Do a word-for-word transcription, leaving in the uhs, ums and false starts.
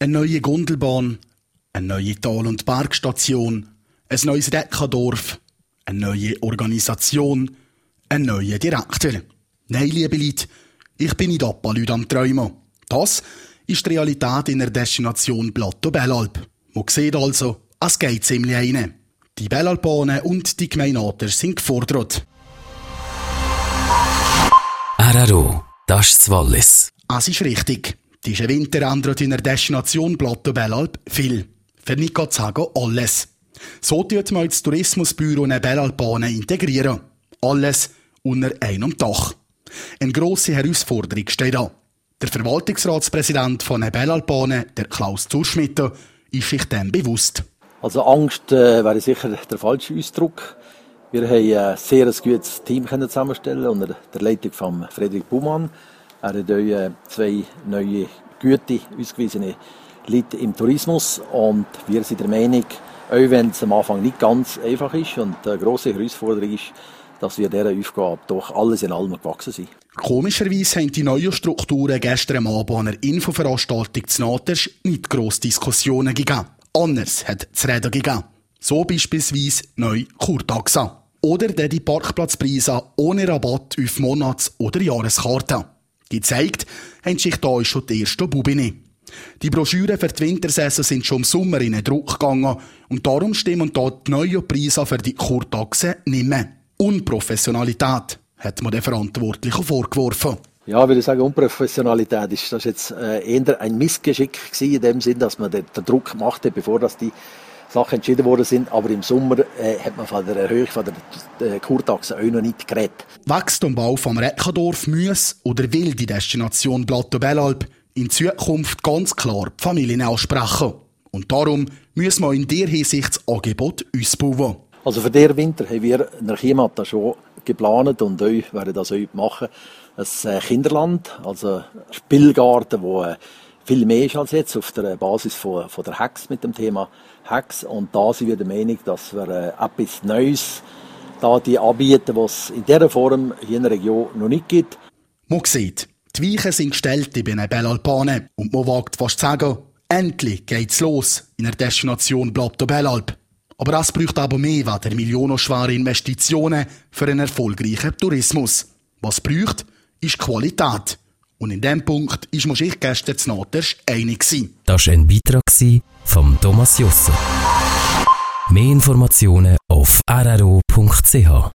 Eine neue Gondelbahn, eine neue Tal- und Bergstation, ein neues Deckadorf, eine neue Organisation, ein neuer Direktor. Nein, liebe Leute, ich bin nicht ab Leute am Träumen. Das ist die Realität in der Destination Plateau Bellalp. Man sieht also, es geht ziemlich rein. Die Bellalpaner und die Gemeinderäte sind gefordert. R R O, das ist das Wallis. Es ist richtig. Diesen Winter ändert in der Destination Plateau Bellalp viel. Für nicht zu sagen alles. So tut man das Tourismusbüro in Bellalpaner integrieren. Alles unter einem Dach. Eine grosse Herausforderung steht an. Der Verwaltungsratspräsident von Bellalpaner, der Klaus Zurschmitter, ist sich dem bewusst. Also Angst äh, wäre sicher der falsche Ausdruck. Wir haben ein sehr gutes Team zusammenstellen unter der Leitung von Frederik Baumann. Er hat äh, zwei neue, gute, ausgewiesene Leute im Tourismus. Und wir sind der Meinung, auch wenn es am Anfang nicht ganz einfach ist und eine grosse Herausforderung ist, dass wir dieser Aufgabe doch alles in allem gewachsen sind. Komischerweise haben die neuen Strukturen gestern Abend an einer Infoveranstaltung zu Natersch nicht grosse Diskussionen gegeben. Anders hat es Reden gegeben. So beispielsweise neu Kurtaxa. Oder die Parkplatzpreise ohne Rabatt auf Monats- oder Jahreskarten. Gezeigt haben sich da schon die ersten Bubine. Die Broschüren für die Wintersaison sind schon im Sommer in den Druck gegangen und darum stimmen da die neuen Preise für die Kurtaxe nicht mehr. Unprofessionalität hat man den Verantwortlichen vorgeworfen. Ja, würde ich sagen, Unprofessionalität ist das jetzt äh, eher ein Missgeschick gewesen, in dem Sinn, dass man den, den Druck gemacht hat, bevor dass die Sachen entschieden worden sind. Aber im Sommer äh, hat man von der Erhöhung von der äh, Kurtaxe auch noch nicht geredet. Wächst am Bau vom Reckadorf muss oder will die Destination Plateau Bellalp in Zukunft ganz klar die Familien ansprechen. Und darum müssen wir in dieser Hinsicht das Angebot ausbauen. Also für den Winter haben wir in der Chiemata schon geplant und euch werden das auch machen. Ein Kinderland, also ein Spielgarten, der viel mehr ist als jetzt, auf der Basis von, von der Hex mit dem Thema Hex. Und da sind wir der Meinung, dass wir etwas Neues da die anbieten, was es in dieser Form hier in der Region noch nicht gibt. Man sieht, die Weichen sind gestellt bei den Bellalpaner und man wagt fast zu sagen, endlich geht's los in der Destination Plateau Bellalp. Aber es braucht aber mehr als millionenschwere Investitionen für einen erfolgreichen Tourismus. Was es braucht, ist Qualität. Und in diesem Punkt ist man sich gestern zu Natersch einig gewesen. Das war ein Beitrag von Thomas Josse. Mehr Informationen auf r r o punkt c h.